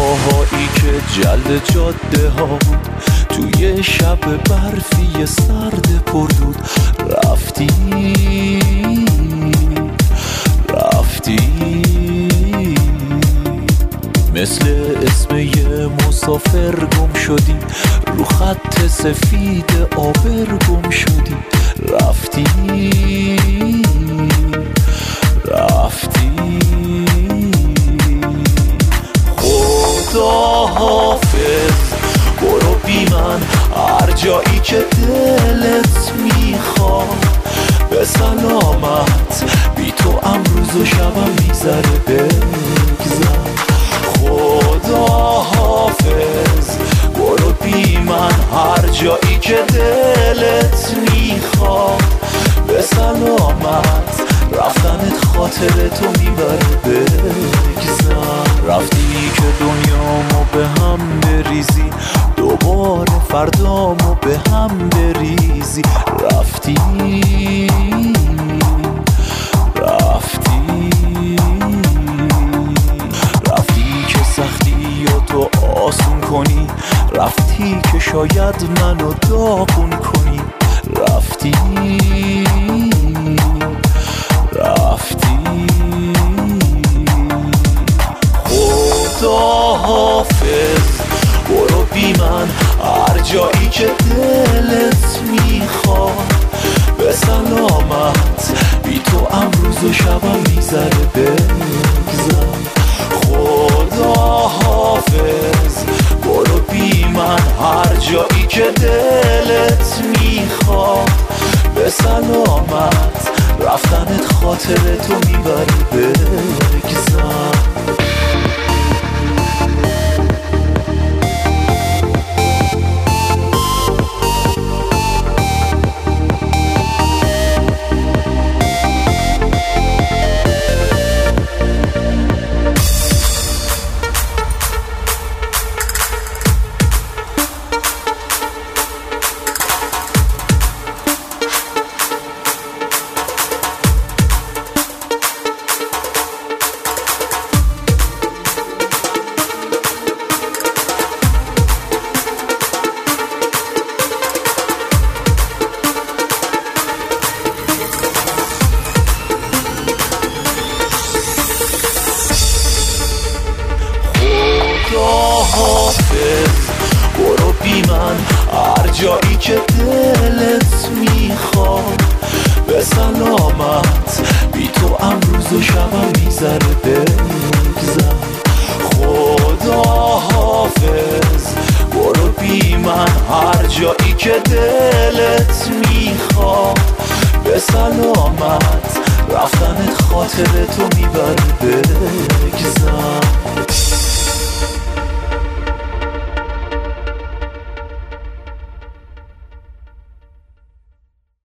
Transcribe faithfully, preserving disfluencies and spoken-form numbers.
پاهایی که جلد جاده ها بود، توی شب برفی سرد پردود. رفتی رفتی مثل اسم یه مسافر گم شدی، رو خط سفید آبر گم شدی. رفتی رفتی خدا حافظ، برو بی من هر جایی که دلت میخواد. به سلامت، بی تو امروز و شبم میذاره بگذر. خدا حافظ، برو بی من هر جایی که دلت میخواد. به سلامت، رفتنت خاطرتو میبره بگذر. رفتی که دنیامو به هم بریزی، دوباره فردامو به هم بریزی. رفتی رفتی رفتی که سختی و تو آسون کنی، رفتی که شاید منو داغون کنی. رفتی رفتی خدا حافظ، برو بی من هر جایی که دلت میخواد. به سلامت، بی تو امروز و شبم میذاره بگذر. خدا حافظ، برو بی من هر جایی که دلت میخواد. به سلامت، رفتنت خاطرتو میبره بگذر. برو بی من هر جایی که دلت میخواد. به سلامت، بی تو امروز و شبم میذاره بگذر. خدا حافظ، برو بی من هر جایی که دلت میخواد. به سلامت، رفتنت خاطرتو میبره بگذر.